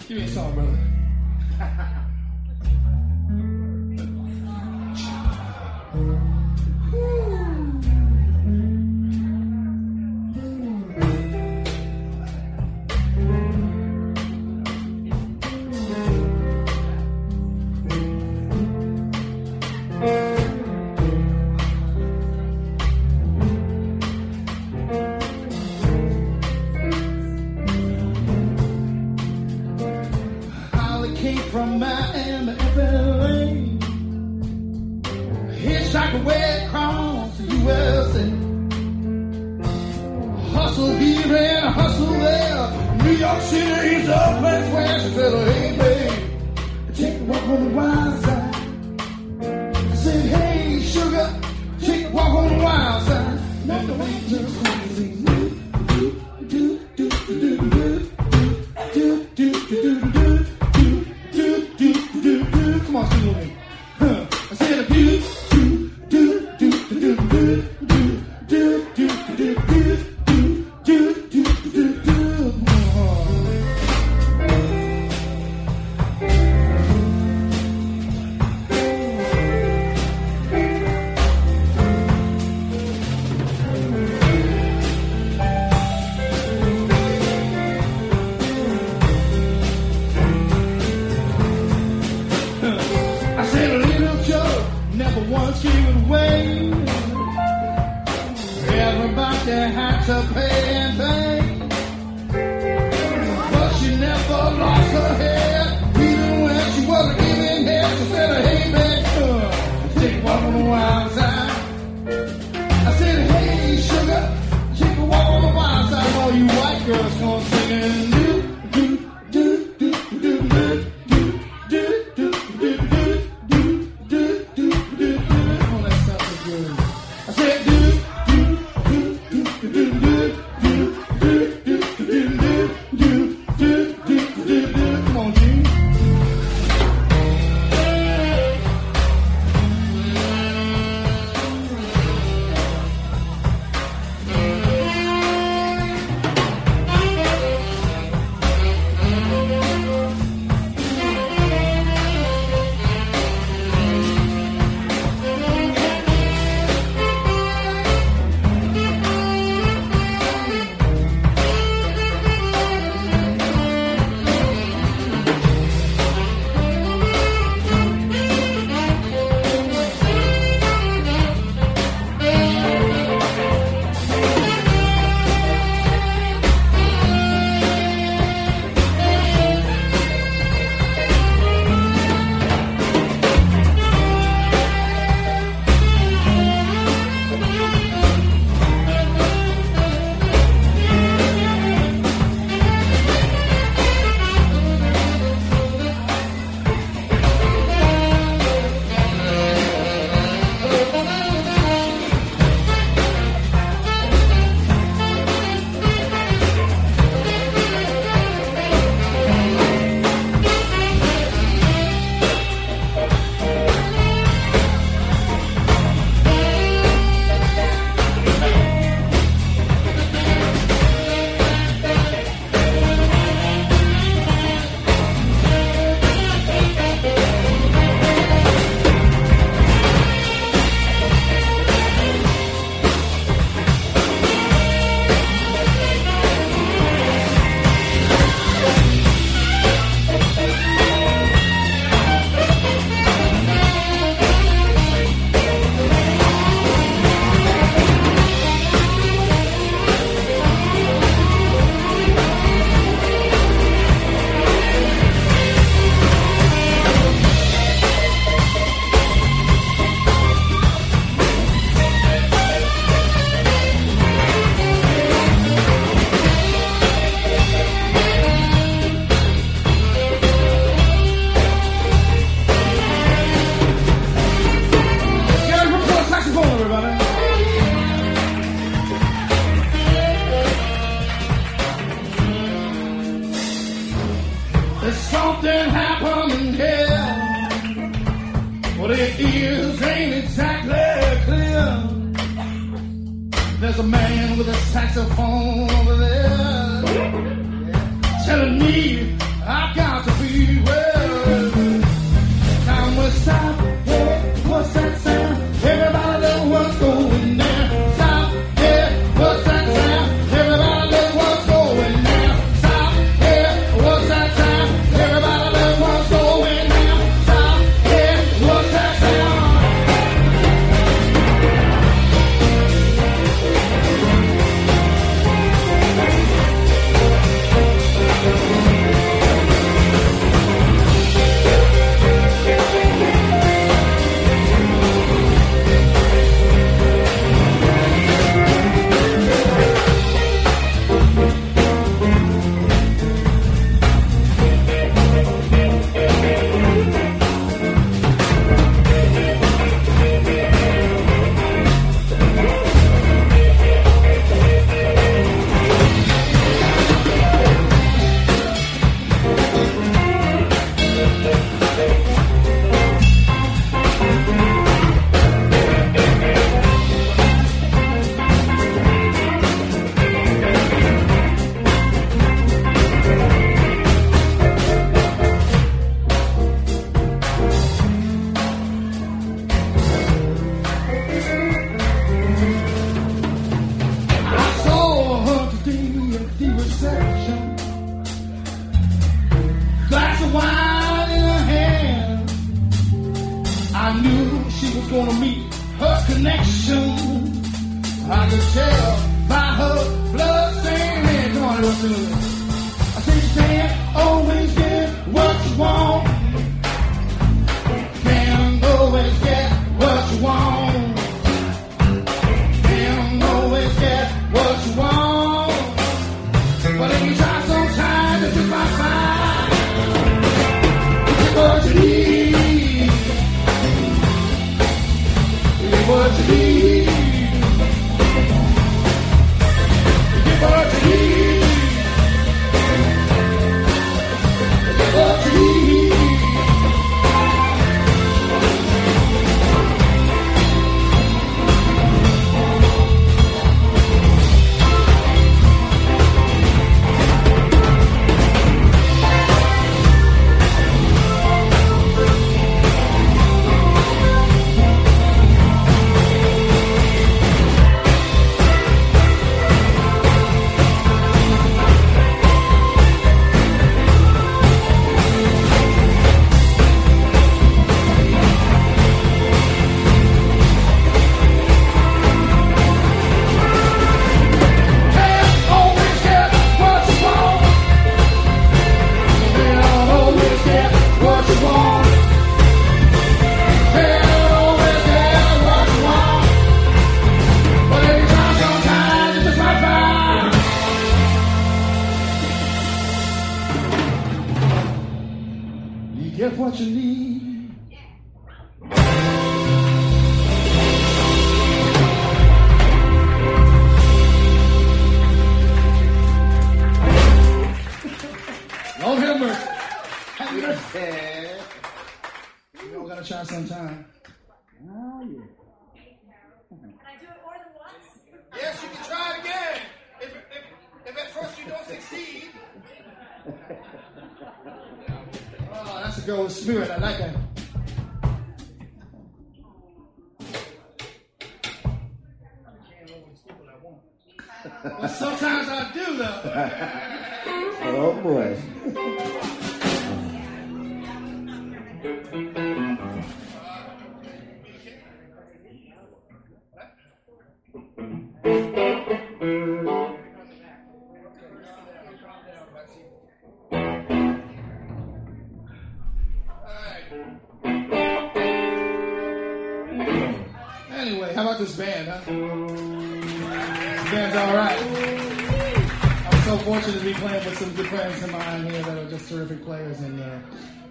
Give me a song, brother. From Miami, LA, hitchhike away across the USA. Hustle here and hustle there. New York City is a place where she said, hey, babe, take a walk on the wild side. I said, hey, sugar, take a walk on the wild side. Not the way just crazy. Come on, sing with me. I said a do do do do do do do do do do do do. I said a little Joe never once gave it away. Everybody had to pay and pay, but she never lost her head, even when she wasn't giving head. She said, hey, man, take a walk on the wild side. I said, hey, sugar, take a walk on the wild side. All you white girls gonna sing and do, do, do, do, do, do, do, do, do, do, do. I said do do do do do do do do do do do do do. Come on, Gene. There's something happening here. What it is ain't exactly clear. There's a man with a saxophone over there telling me I've got knew she was gonna meet her connection. I could tell by her blood stain. Hey, come on, let's do this. I said you can't always get what you want. Can't always get what you want. Can't always get what you want. But if you try sometimes, it's just my fine. You get what you need. You get what you need. You get what you need. You get what you need. Get what you need. Lord have mercy. Have mercy. You all gotta try sometime. Oh, yeah. Can I do it more than once? Yes, you can try it again. If at first you don't succeed. Oh, that's a girl with spirit. I like that. Well, sometimes I do, though. Oh, boy. Anyway, how about this band, huh? This band's all right. I'm so fortunate to be playing with some good friends of mine here that are just terrific players, and